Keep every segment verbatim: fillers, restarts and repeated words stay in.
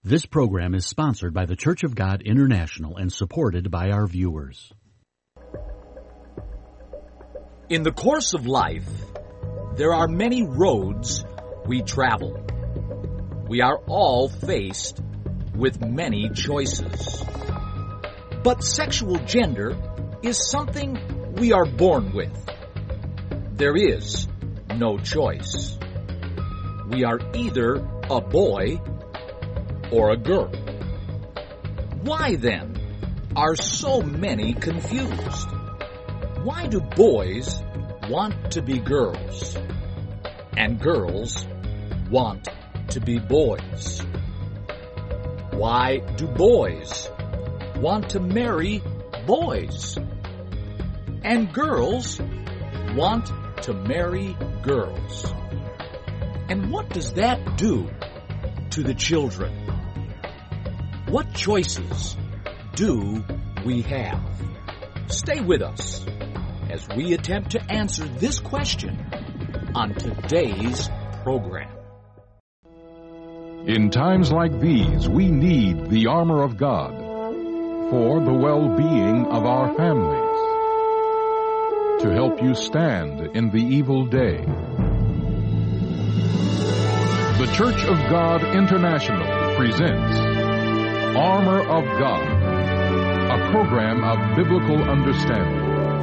This program is sponsored by the Church of God International and supported by our viewers. In the course of life, there are many roads we travel. We are all faced with many choices. But sexual gender is something we are born with. There is no choice. We are either a boy or a girl. Why then are so many confused? Why do boys want to be girls and girls want to be boys? Why do boys want to marry boys and girls want to marry girls? And what does that do to the children? What choices do we have? Stay with us as we attempt to answer this question on today's program. In times like these, we need the armor of God for the well-being of our families, to help you stand in the evil day. The Church of God International presents Armor of God, a program of biblical understanding.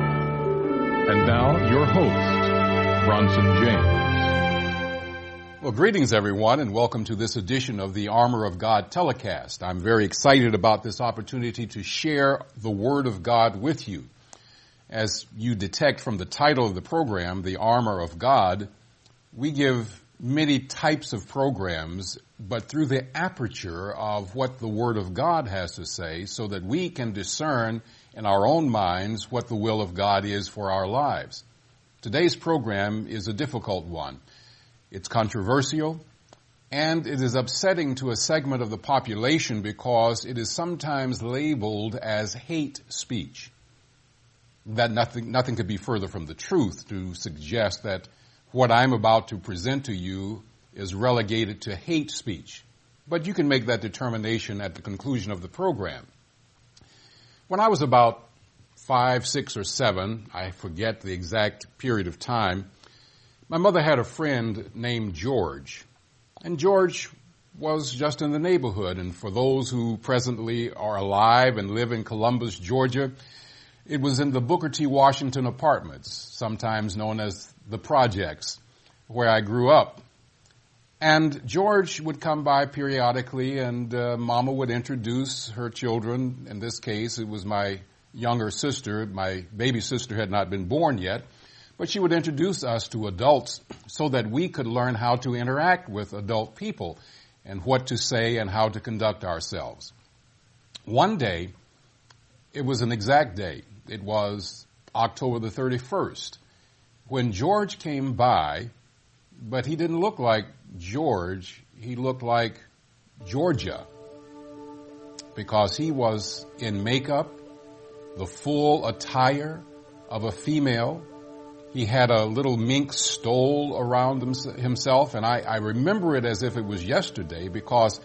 And now, your host, Bronson James. Well, greetings, everyone, and welcome to this edition of the Armor of God telecast. I'm very excited about this opportunity to share the Word of God with you. As you detect from the title of the program, The Armor of God, we give many types of programs, but through the aperture of what the Word of God has to say, so that we can discern in our own minds what the will of God is for our lives. Today's program is a difficult one. It's controversial, and it is upsetting to a segment of the population because it is sometimes labeled as hate speech. That nothing, nothing could be further from the truth to suggest that what I'm about to present to you is relegated to hate speech. But you can make that determination at the conclusion of the program. When I was about five, six, or seven, I forget the exact period of time, my mother had a friend named George. And George was just in the neighborhood. And for those who presently are alive and live in Columbus, Georgia, it was in the Booker T. Washington Apartments, sometimes known as the Projects, where I grew up. And George would come by periodically, and uh, Mama would introduce her children. In this case, it was my younger sister. My baby sister had not been born yet. But she would introduce us to adults so that we could learn how to interact with adult people and what to say and how to conduct ourselves. One day, it was an exact date. It was October the thirty-first, when George came by, but he didn't look like George. He looked like Georgia, because he was in makeup, the full attire of a female. He had a little mink stole around himself, and I, I remember it as if it was yesterday because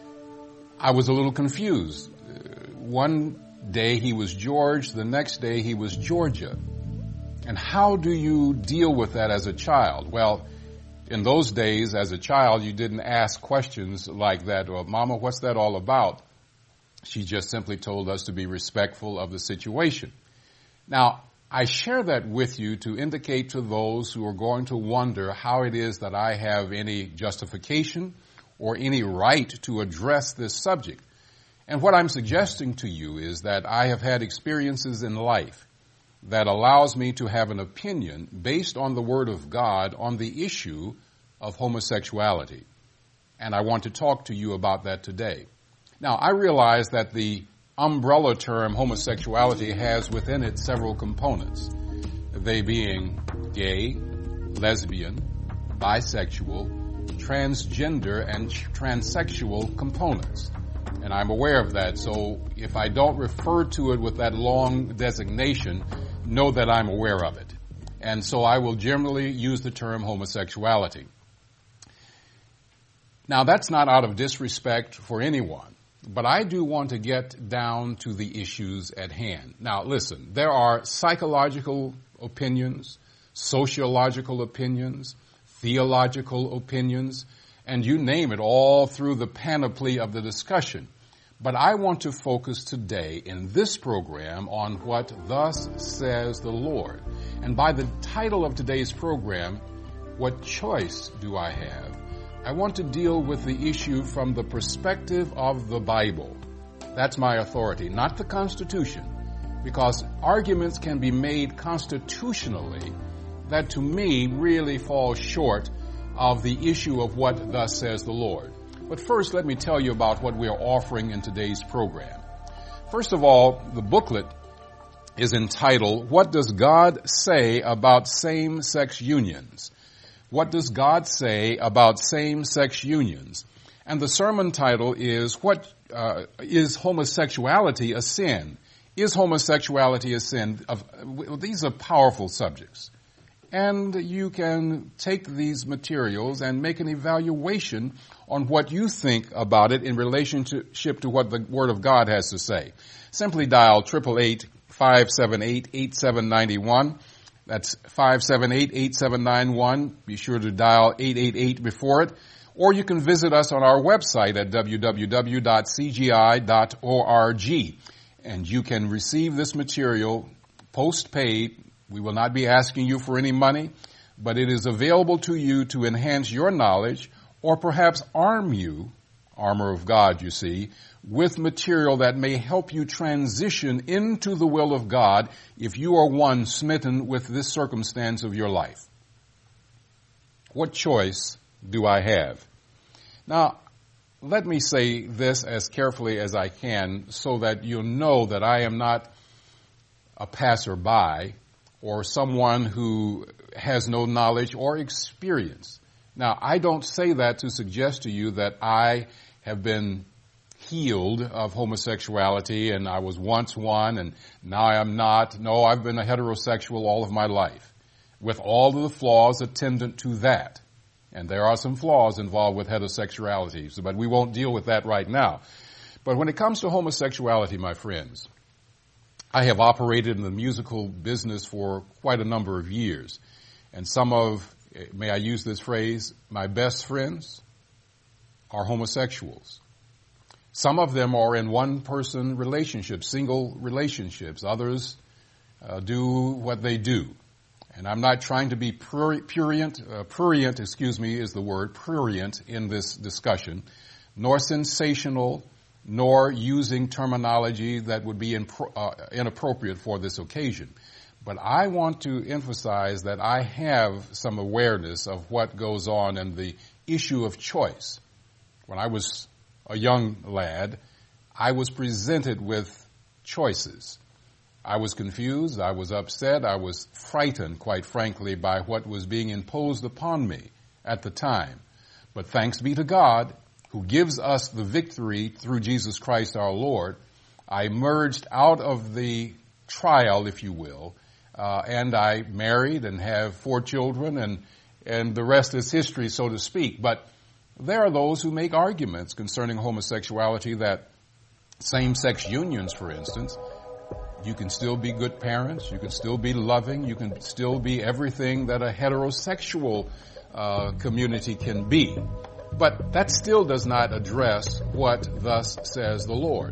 I was a little confused. One day he was George, the next day he was Georgia. And how do you deal with that as a child? Well, in those days, as a child, you didn't ask questions like that, or, Mama, what's that all about? She just simply told us to be respectful of the situation. Now, I share that with you to indicate to those who are going to wonder how it is that I have any justification or any right to address this subject. And what I'm suggesting to you is that I have had experiences in life that allows me to have an opinion based on the Word of God on the issue of homosexuality. And I want to talk to you about that today. Now, I realize that the umbrella term homosexuality has within it several components, they being gay, lesbian, bisexual, transgender, and transsexual components. And I'm aware of that, so if I don't refer to it with that long designation, know that I'm aware of it. And so I will generally use the term homosexuality. Now, that's not out of disrespect for anyone, but I do want to get down to the issues at hand. Now, listen, there are psychological opinions, sociological opinions, theological opinions, and you name it, all through the panoply of the discussion. But I want to focus today in this program on what thus says the Lord. And by the title of today's program, What Choice Do I Have? I want to deal with the issue from the perspective of the Bible. That's my authority, not the Constitution, because arguments can be made constitutionally that to me really fall short of the issue of what thus says the Lord. But first, let me tell you about what we are offering in today's program. First of all, the booklet is entitled, What Does God Say About Same-Sex Unions? What does God say about same-sex unions? And the sermon title is, What uh, is homosexuality a sin? Is homosexuality a sin? Of, these are powerful subjects. And you can take these materials and make an evaluation on what you think about it in relationship to what the Word of God has to say. Simply dial eight eight eight, five seven eight, eight seven nine one. That's five seven eight, eight seven nine one. Be sure to dial eight eight eight before it. Or you can visit us on our website at w w w dot c g i dot org. And you can receive this material post-paid. We will not be asking you for any money, but it is available to you to enhance your knowledge or perhaps arm you, armor of God, you see, with material that may help you transition into the will of God if you are one smitten with this circumstance of your life. What choice do I have? Now, let me say this as carefully as I can so that you'll know that I am not a passerby or someone who has no knowledge or experience. Now, I don't say that to suggest to you that I have been healed of homosexuality and I was once one and now I am not. No, I've been a heterosexual all of my life with all of the flaws attendant to that. And there are some flaws involved with heterosexuality, so, but we won't deal with that right now. But when it comes to homosexuality, my friends, I have operated in the musical business for quite a number of years. And some of, may I use this phrase, my best friends are homosexuals. Some of them are in one-person relationships, single relationships. Others uh, do what they do. And I'm not trying to be prurient, uh, prurient, excuse me, is the word, prurient in this discussion, nor sensational, nor using terminology that would be impro- uh, inappropriate for this occasion. But I want to emphasize that I have some awareness of what goes on in the issue of choice. When I was a young lad, I was presented with choices. I was confused, I was upset, I was frightened, quite frankly, by what was being imposed upon me at the time. But thanks be to God, who gives us the victory through Jesus Christ our Lord, I emerged out of the trial, if you will, uh, and I married and have four children, and and the rest is history, so to speak. But there are those who make arguments concerning homosexuality that same-sex unions, for instance, you can still be good parents, you can still be loving, you can still be everything that a heterosexual uh, community can be. But that still does not address what thus says the Lord.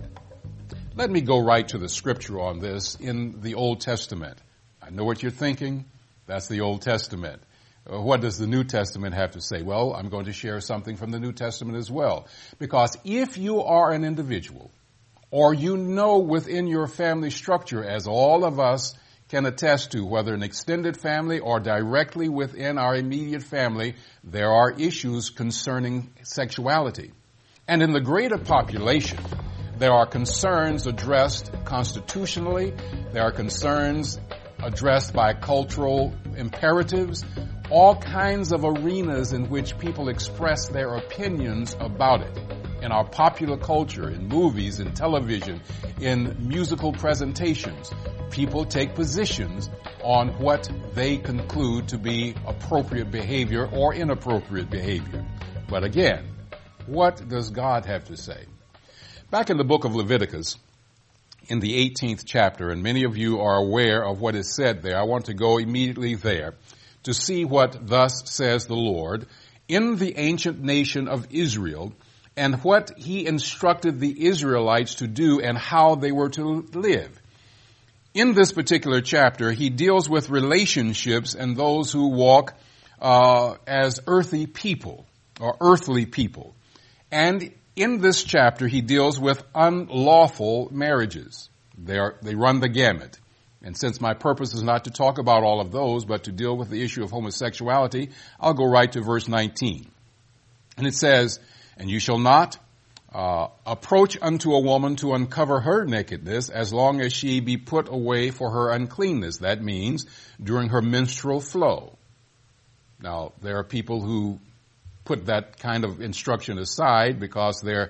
Let me go right to the scripture on this in the Old Testament. I know what you're thinking. That's the Old Testament. Uh, what does the New Testament have to say? Well, I'm going to share something from the New Testament as well. Because if you are an individual, or you know within your family structure, as all of us can attest to, whether an extended family or directly within our immediate family, there are issues concerning sexuality. And in the greater population, there are concerns addressed constitutionally, there are concerns addressed by cultural imperatives, all kinds of arenas in which people express their opinions about it. In our popular culture, in movies, in television, in musical presentations, people take positions on what they conclude to be appropriate behavior or inappropriate behavior. But again, What does God have to say? Back in the book of Leviticus, in the eighteenth chapter, and many of you are aware of what is said there. I want to go immediately there to see what thus says the Lord in the ancient nation of Israel and what he instructed the Israelites to do and how they were to live. In this particular chapter, he deals with relationships and those who walk uh, as earthy people or earthly people. And in this chapter, he deals with unlawful marriages. They are, they run the gamut. And since my purpose is not to talk about all of those, but to deal with the issue of homosexuality, I'll go right to verse nineteen. And it says, "And you shall not uh, approach unto a woman to uncover her nakedness as long as she be put away for her uncleanness." That means during her menstrual flow. Now, there are people who put that kind of instruction aside because their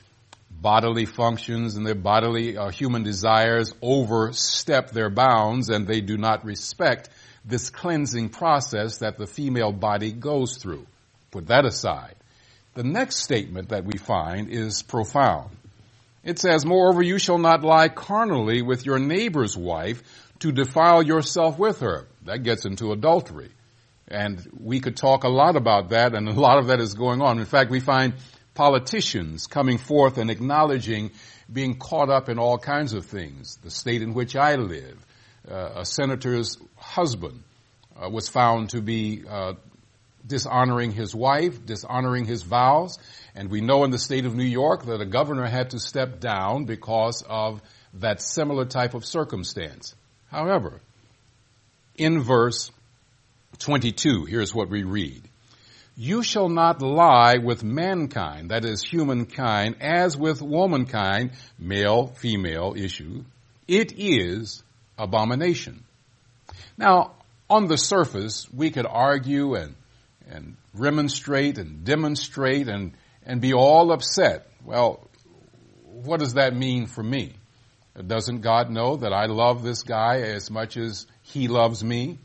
bodily functions and their bodily uh, human desires overstep their bounds, and they do not respect this cleansing process that the female body goes through. Put that aside. The next statement that we find is profound. It says, "Moreover, you shall not lie carnally with your neighbor's wife to defile yourself with her." That gets into adultery. And we could talk a lot about that, and a lot of that is going on. In fact, we find politicians coming forth and acknowledging being caught up in all kinds of things. The state in which I live, uh, a senator's husband uh, was found to be uh, dishonoring his wife, dishonoring his vows. And we know in the state of New York that a governor had to step down because of that similar type of circumstance. However, in verse twenty-two, here's what we read. "You shall not lie with mankind," that is humankind, "as with womankind," male, female issue. "It is abomination." Now, on the surface, we could argue and and remonstrate and demonstrate and, and be all upset. Well, what does that mean for me? Doesn't God know that I love this guy as much as he loves me?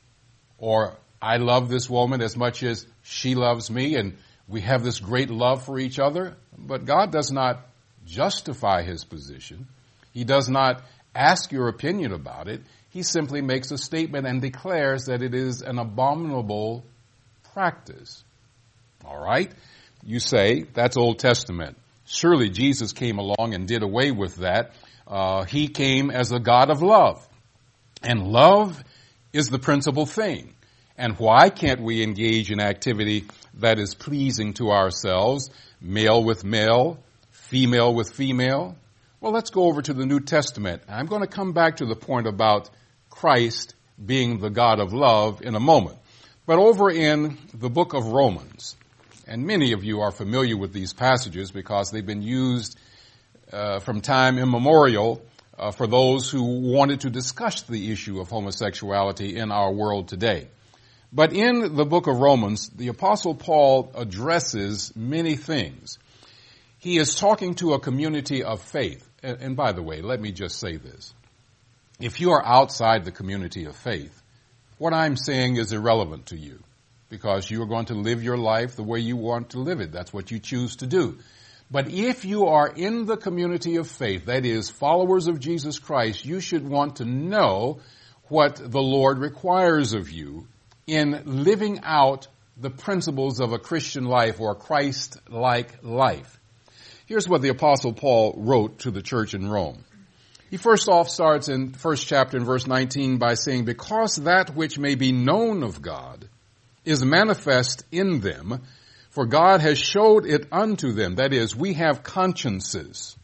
Or I love this woman as much as she loves me, and we have this great love for each other? But God does not justify his position. He does not ask your opinion about it. He simply makes a statement and declares that it is an abominable practice. All right? You say, that's Old Testament. Surely Jesus came along and did away with that. Uh, he came as a God of love. And love is the principal thing. And why can't we engage in activity that is pleasing to ourselves, male with male, female with female? Well, let's go over to the New Testament. I'm going to come back to the point about Christ being the God of love in a moment. But over in the book of Romans, and many of you are familiar with these passages because they've been used uh, from time immemorial uh, for those who wanted to discuss the issue of homosexuality in our world today. But in the book of Romans, the Apostle Paul addresses many things. He is talking to a community of faith. And, and by the way, let me just say this. If you are outside the community of faith, what I'm saying is irrelevant to you because you are going to live your life the way you want to live it. That's what you choose to do. But if you are in the community of faith, that is, followers of Jesus Christ, you should want to know what the Lord requires of you in living out the principles of a Christian life or a Christ-like life. Here's what the Apostle Paul wrote to the church in Rome. He first off starts in first chapter in verse nineteen by saying, "Because that which may be known of God is manifest in them, for God has showed it unto them." That is, we have consciences.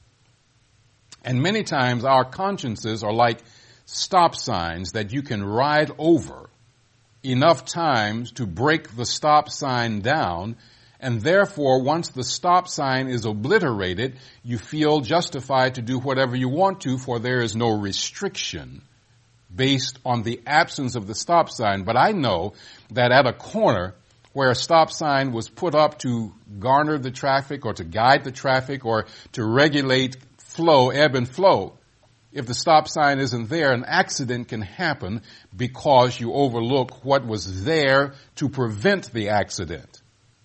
And many times our consciences are like stop signs that you can ride over enough times to break the stop sign down, and therefore once the stop sign is obliterated, you feel justified to do whatever you want to, for there is no restriction based on the absence of the stop sign. But I know that at a corner where a stop sign was put up to garner the traffic or to guide the traffic or to regulate flow, ebb and flow, if the stop sign isn't there, an accident can happen because you overlook what was there to prevent the accident.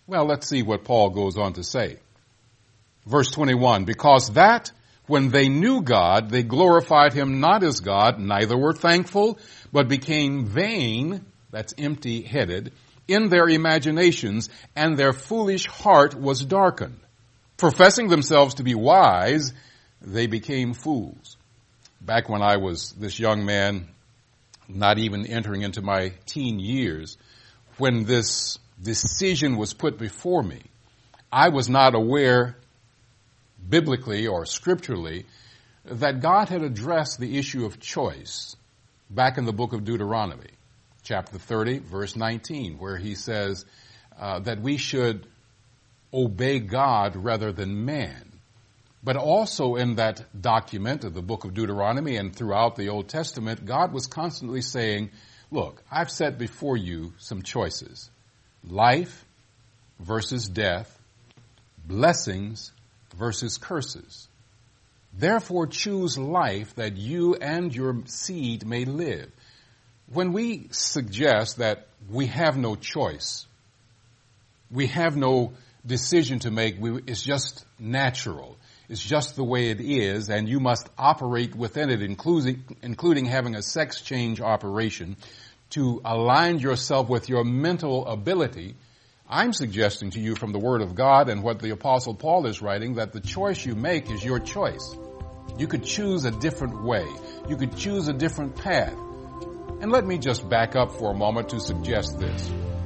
Well, let's see what Paul goes on to say. Verse twenty-one, because that when they knew God, they glorified him not as God, neither were thankful, but became vain, that's empty-headed, in their imaginations, and their foolish heart was darkened. Professing themselves to be wise, they became fools. Back when I was this young man, not even entering into my teen years, when this decision was put before me, I was not aware biblically or scripturally that God had addressed the issue of choice back in the book of Deuteronomy, chapter thirty, verse nineteen, where he says uh, that we should obey God rather than man. But also in that document of the book of Deuteronomy and throughout the Old Testament, God was constantly saying, look, I've set before you some choices. Life versus death, blessings versus curses. Therefore choose life that you and your seed may live. When we suggest that we have no choice, we have no decision to make, we, it's just natural. It's just the way it is, and you must operate within it, including, including having a sex change operation to align yourself with your mental ability. I'm suggesting to you from the Word of God and what the Apostle Paul is writing that the choice you make is your choice. You could choose a different way. You could choose a different path. And let me just back up for a moment to suggest this.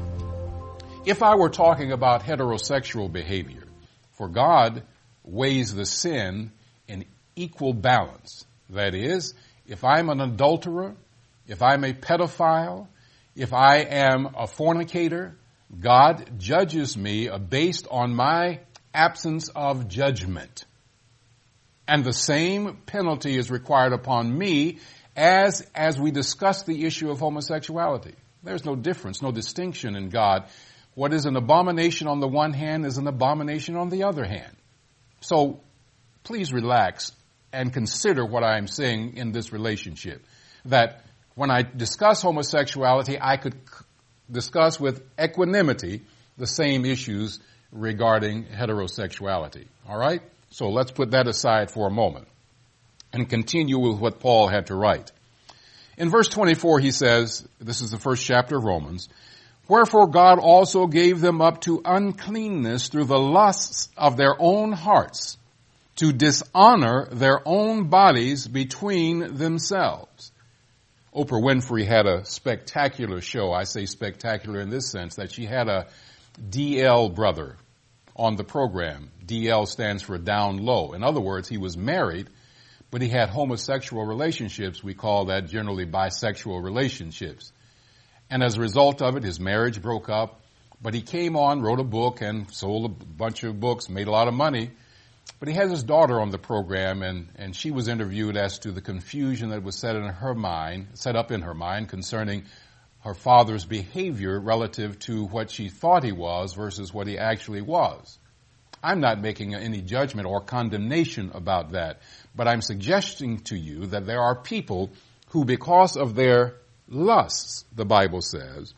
If I were talking about heterosexual behavior, for God weighs the sin in equal balance. That is, if I'm an adulterer, if I'm a pedophile, if I am a fornicator, God judges me based on my absence of judgment. And the same penalty is required upon me as, as we discuss the issue of homosexuality. There's no difference, no distinction in God. What is an abomination on the one hand is an abomination on the other hand. So please relax and consider what I'm saying in this relationship. That when I discuss homosexuality, I could discuss with equanimity the same issues regarding heterosexuality. All right? So let's put that aside for a moment and continue with what Paul had to write. In verse twenty-four, he says, this is the first chapter of Romans, wherefore God also gave them up to uncleanness through the lusts of their own hearts, to dishonor their own bodies between themselves. Oprah Winfrey had a spectacular show. I say spectacular in this sense, that she had a D L brother on the program. D L stands for down low. In other words, he was married, but he had homosexual relationships. We call that generally bisexual relationships. And as a result of it, his marriage broke up. But he came on, wrote a book, and sold a bunch of books, made a lot of money. But he has his daughter on the program, and, and she was interviewed as to the confusion that was set in her mind, set up in her mind concerning her father's behavior relative to what she thought he was versus what he actually was. I'm not making any judgment or condemnation about that, but I'm suggesting to you that there are people who, because of their lusts, the Bible says,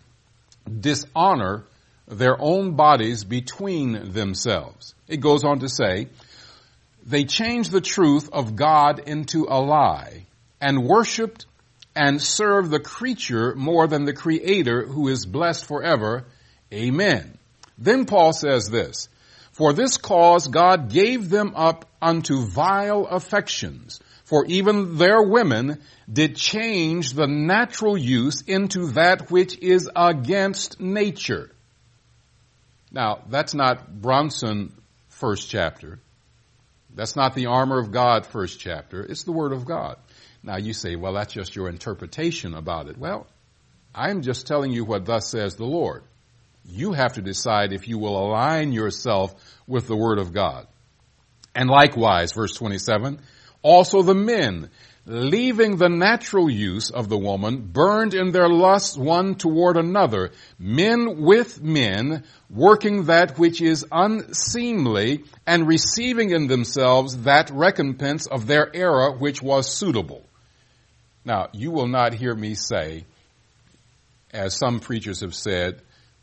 dishonor their own bodies between themselves. It goes on to say, they changed the truth of God into a lie and worshiped and served the creature more than the Creator, who is blessed forever. Amen. Then Paul says this, for this cause God gave them up unto vile affections, for even their women did change the natural use into that which is against nature. Now, that's not Bronson first chapter. That's not the armor of God first chapter. It's the Word of God. Now you say, well, that's just your interpretation about it. Well, I'm just telling you what thus says the Lord. You have to decide if you will align yourself with the Word of God. And likewise, verse twenty-seven, also the men, leaving the natural use of the woman, burned in their lusts one toward another, men with men, working that which is unseemly, and receiving in themselves that recompense of their error which was suitable. Now, you will not hear me say, as some preachers have said,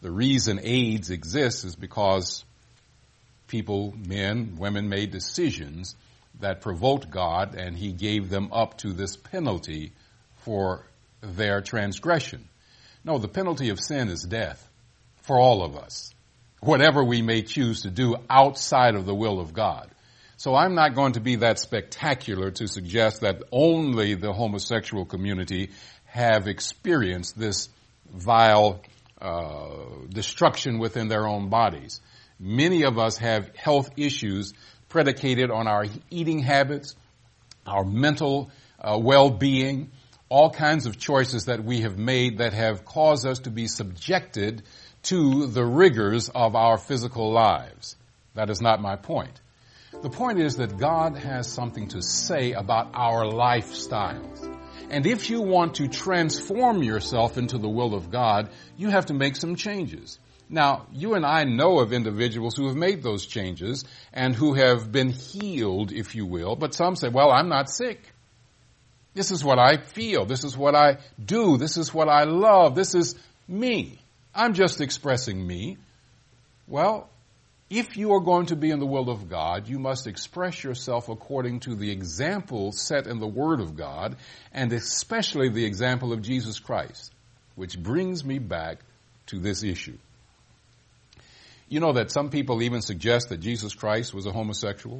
The reason AIDS exists is because people, men, women, made decisions that provoked God, and he gave them up to this penalty for their transgression. No, the penalty of sin is death for all of us, whatever we may choose to do outside of the will of God. So I'm not going to be that spectacular to suggest that only the homosexual community have experienced this vile uh, destruction within their own bodies. Many of us have health issues predicated on our eating habits, our mental uh, well-being, all kinds of choices that we have made that have caused us to be subjected to the rigors of our physical lives. That is not my point. The point is that God has something to say about our lifestyles. And if you want to transform yourself into the will of God, you have to make some changes. Now, you and I know of individuals who have made those changes and who have been healed, if you will, but some say, well, I'm not sick. This is what I feel. This is what I do. This is what I love. This is me. I'm just expressing me. Well, if you are going to be in the will of God, you must express yourself according to the example set in the Word of God, and especially the example of Jesus Christ, which brings me back to this issue. You know that some people even suggest that Jesus Christ was a homosexual?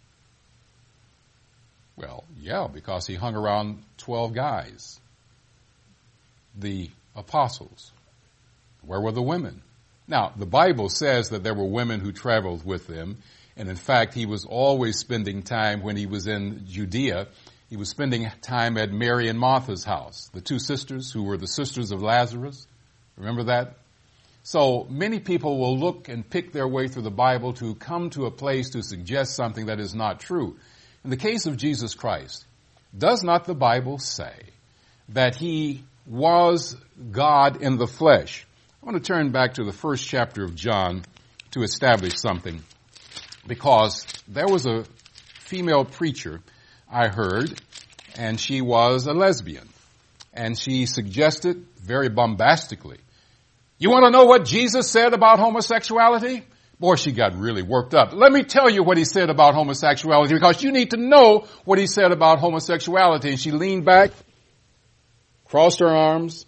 Well, yeah, because he hung around twelve guys, the apostles. Where were the women? Now, the Bible says that there were women who traveled with them, and in fact, he was always spending time when he was in Judea. He was spending time at Mary and Martha's house, the two sisters who were the sisters of Lazarus. Remember that? So many people will look and pick their way through the Bible to come to a place to suggest something that is not true. In the case of Jesus Christ, does not the Bible say that he was God in the flesh? I want to turn back to the first chapter of John to establish something, because there was a female preacher I heard, and she was a lesbian, and she suggested very bombastically, you want to know what Jesus said about homosexuality? Boy, she got really worked up. Let me tell you what he said about homosexuality, because you need to know what he said about homosexuality. And she leaned back, crossed her arms,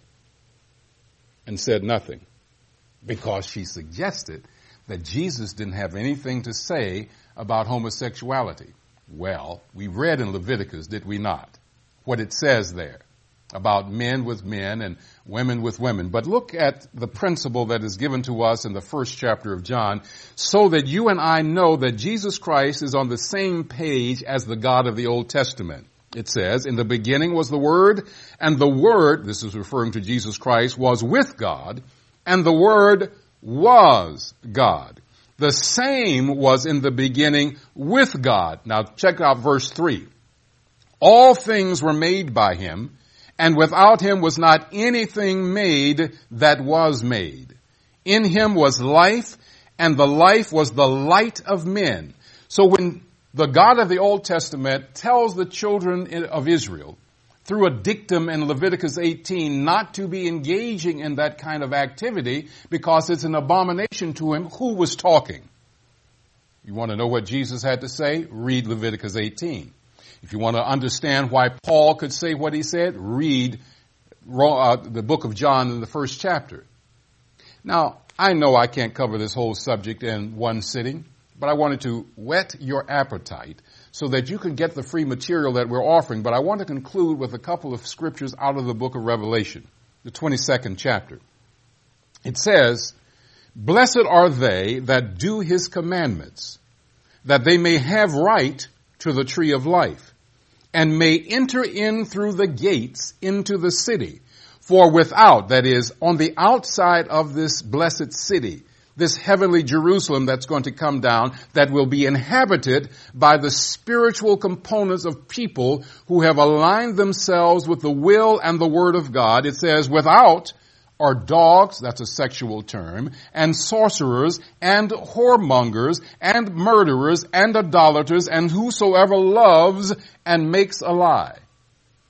and said nothing, because she suggested that Jesus didn't have anything to say about homosexuality. Well, we read in Leviticus, did we not, what it says there about men with men and women with women. But look at the principle that is given to us in the first chapter of John, so that you and I know that Jesus Christ is on the same page as the God of the Old Testament. It says, in the beginning was the Word, and the Word, this is referring to Jesus Christ, was with God, and the Word was God. The same was in the beginning with God. Now check out verse three. All things were made by him, and without him was not anything made that was made. In him was life, and the life was the light of men. So when the God of the Old Testament tells the children of Israel through a dictum in Leviticus eighteen not to be engaging in that kind of activity because it's an abomination to him, who was talking? You want to know what Jesus had to say? Read Leviticus eighteen. If you want to understand why Paul could say what he said, read uh, the book of John in the first chapter. Now, I know I can't cover this whole subject in one sitting, but I wanted to whet your appetite so that you can get the free material that we're offering. But I want to conclude with a couple of scriptures out of the book of Revelation, the twenty-second chapter. It says, blessed are they that do his commandments, that they may have right to the tree of life, and may enter in through the gates into the city. For without, that is, on the outside of this blessed city, this heavenly Jerusalem that's going to come down, that will be inhabited by the spiritual components of people who have aligned themselves with the will and the word of God. It says, without are dogs, that's a sexual term, and sorcerers, and whoremongers, and murderers, and idolaters, and whosoever loves and makes a lie.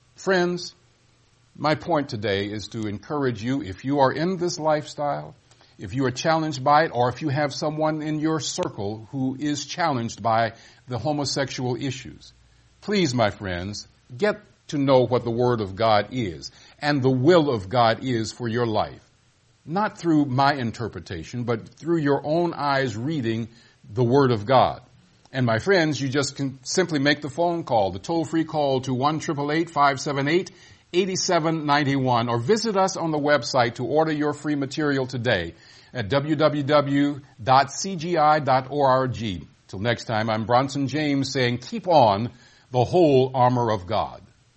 Friends, my point today is to encourage you, if you are in this lifestyle, if you are challenged by it, or if you have someone in your circle who is challenged by the homosexual issues. Please, my friends, get to know what the Word of God is and the will of God is for your life. Not through my interpretation, but through your own eyes reading the Word of God. And my friends, you just can simply make the phone call, the toll-free call to one eight eight eight, five seven eight, eight seven nine one, or visit us on the website to order your free material today at w w w dot c g i dot org. Till next time, I'm Bronson James saying, keep on the whole armor of God.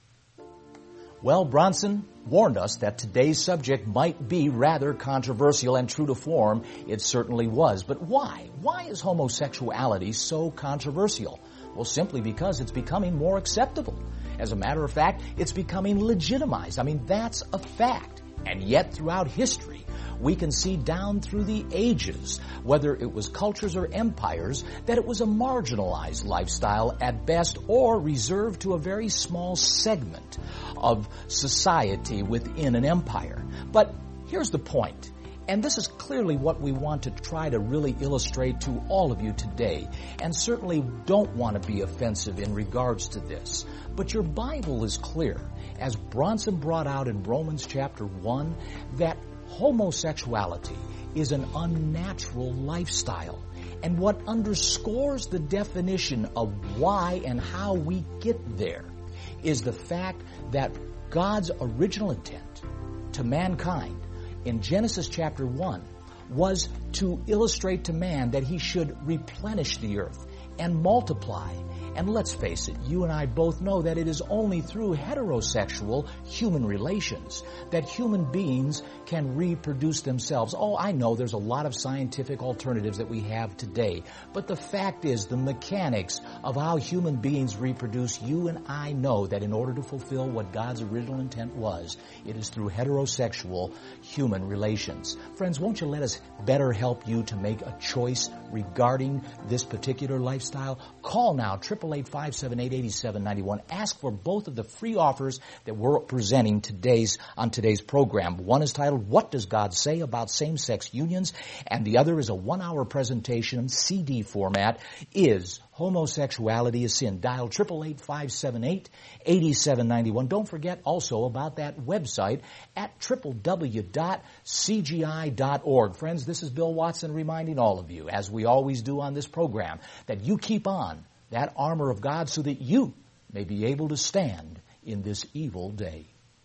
Well, Bronson warned us that today's subject might be rather controversial, and true to form, it certainly was. But why? Why is homosexuality so controversial? Well, simply because it's becoming more acceptable. As a matter of fact, it's becoming legitimized. I mean, that's a fact. And yet, throughout history, we can see down through the ages, whether it was cultures or empires, that it was a marginalized lifestyle at best, or reserved to a very small segment of society within an empire. But here's the point, and this is clearly what we want to try to really illustrate to all of you today, and certainly don't want to be offensive in regards to this. But your Bible is clear, as Bronson brought out in Romans chapter one, that homosexuality is an unnatural lifestyle. And what underscores the definition of why and how we get there is the fact that God's original intent to mankind in Genesis chapter one was to illustrate to man that he should replenish the earth and multiply. And let's face it, you and I both know that it is only through heterosexual human relations that human beings can reproduce themselves. Oh, I know there's a lot of scientific alternatives that we have today, but the fact is the mechanics of how human beings reproduce, you and I know that in order to fulfill what God's original intent was, it is through heterosexual human relations. Friends, won't you let us better help you to make a choice regarding this particular lifestyle? Call now, eight eight eight, five seven eight, eight seven nine one. Ask for both of the free offers that we're presenting today's on today's program. One is titled, What Does God Say About Same-Sex Unions? And the other is a one-hour presentation, C D format, Is Homosexuality a Sin? Dial eight eight eight, five seven eight, eight seven nine one. Don't forget also about that website at w w w dot c g i dot org. Friends, this is Bill Watson reminding all of you, as we always do on this program, that you keep on that armor of God so that you may be able to stand in this evil day.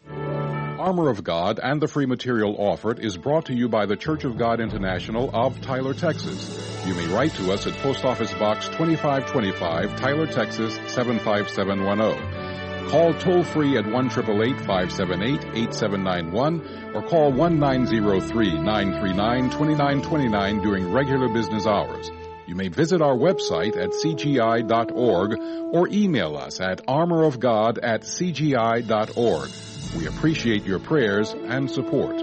Armor of God and the free material offered is brought to you by the Church of God International of Tyler, Texas. You may write to us at Post Office Box twenty-five twenty-five, Tyler, Texas seven five seven one zero. Call toll-free at one eight eight eight, five seven eight, eight seven nine one or call one nine zero three, nine three nine, two nine two nine during regular business hours. You may visit our website at c g i dot org or email us at armorofgod at c g i dot org. We appreciate your prayers and support.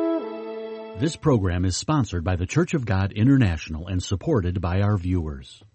This program is sponsored by the Church of God International and supported by our viewers.